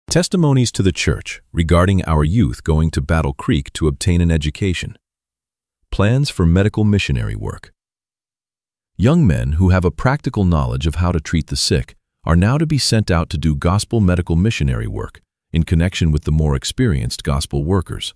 Testimonies to the Church regarding our youth going to Battle Creek to obtain an education. Plans for medical missionary work. Young men who have a practical knowledge of how to treat the sick are now to be sent out to do gospel medical missionary work in connection with the more experienced gospel workers.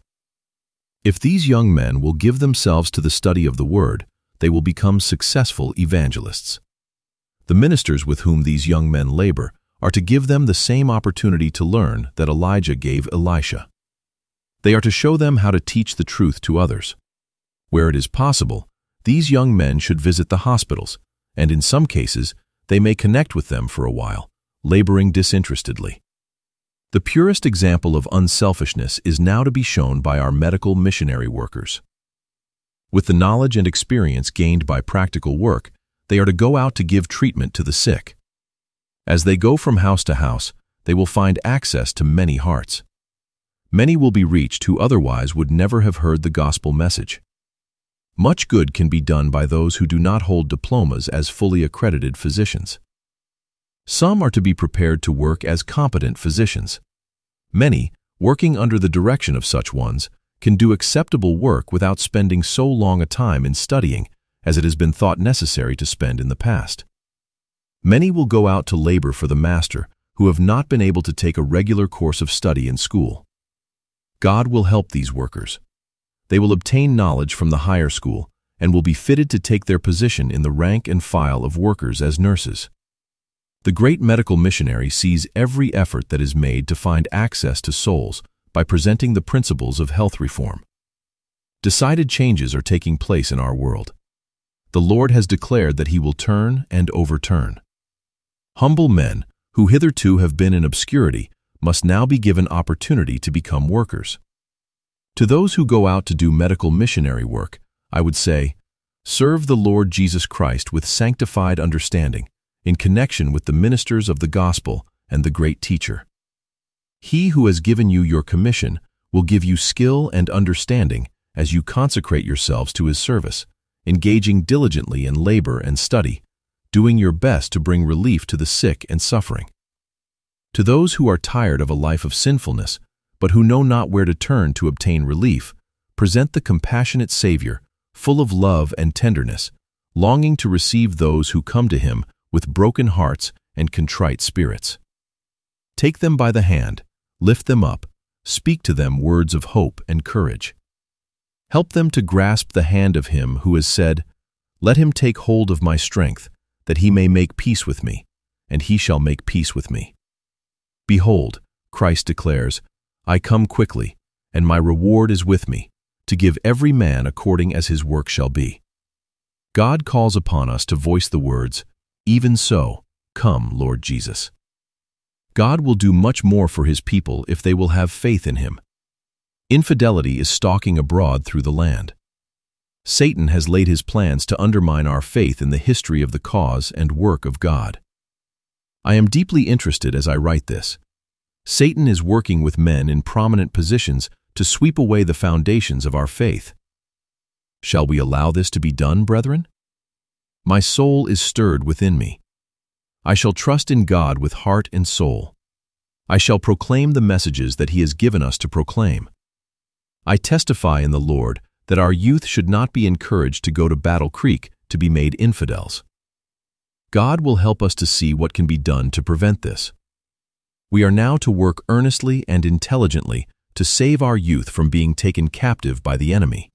If these young men will give themselves to the study of the Word, they will become successful evangelists. The ministers with whom these young men labor are to give them the same opportunity to learn that Elijah gave Elisha. They are to show them how to teach the truth to others. Where it is possible, these young men should visit the hospitals, and in some cases, they may connect with them for a while, laboring disinterestedly. The purest example of unselfishness is now to be shown by our medical missionary workers. With the knowledge and experience gained by practical work, they are to go out to give treatment to the sick. As they go from house to house, they will find access to many hearts. Many will be reached who otherwise would never have heard the gospel message. Much good can be done by those who do not hold diplomas as fully accredited physicians. Some are to be prepared to work as competent physicians. Many, working under the direction of such ones, can do acceptable work without spending so long a time in studying as it has been thought necessary to spend in the past. Many will go out to labor for the Master who have not been able to take a regular course of study in school. God will help these workers. They will obtain knowledge from the higher school and will be fitted to take their position in the rank and file of workers as nurses. The great medical missionary sees every effort that is made to find access to souls by presenting the principles of health reform. Decided changes are taking place in our world. The Lord has declared that He will turn and overturn. Humble men, who hitherto have been in obscurity, must now be given opportunity to become workers. To those who go out to do medical missionary work, I would say, serve the Lord Jesus Christ with sanctified understanding, in connection with the ministers of the gospel and the great teacher. He who has given you your commission will give you skill and understanding as you consecrate yourselves to His service, engaging diligently in labor and study, doing your best to bring relief to the sick and suffering. To those who are tired of a life of sinfulness, but who know not where to turn to obtain relief, present the compassionate Savior, full of love and tenderness, longing to receive those who come to Him with broken hearts and contrite spirits. Take them by the hand, lift them up, speak to them words of hope and courage. Help them to grasp the hand of Him who has said, "Let him take hold of my strength, that he may make peace with me, and he shall make peace with me." Behold, Christ declares, "I come quickly, and my reward is with me, to give every man according as his work shall be." God calls upon us to voice the words, "Even so, come, Lord Jesus." God will do much more for His people if they will have faith in Him. Infidelity is stalking abroad through the land. Satan has laid his plans to undermine our faith in the history of the cause and work of God. I am deeply interested as I write this. Satan is working with men in prominent positions to sweep away the foundations of our faith. Shall we allow this to be done, brethren? My soul is stirred within me. I shall trust in God with heart and soul. I shall proclaim the messages that He has given us to proclaim. I testify in the Lord that our youth should not be encouraged to go to Battle Creek to be made infidels. God will help us to see what can be done to prevent this. We are now to work earnestly and intelligently to save our youth from being taken captive by the enemy.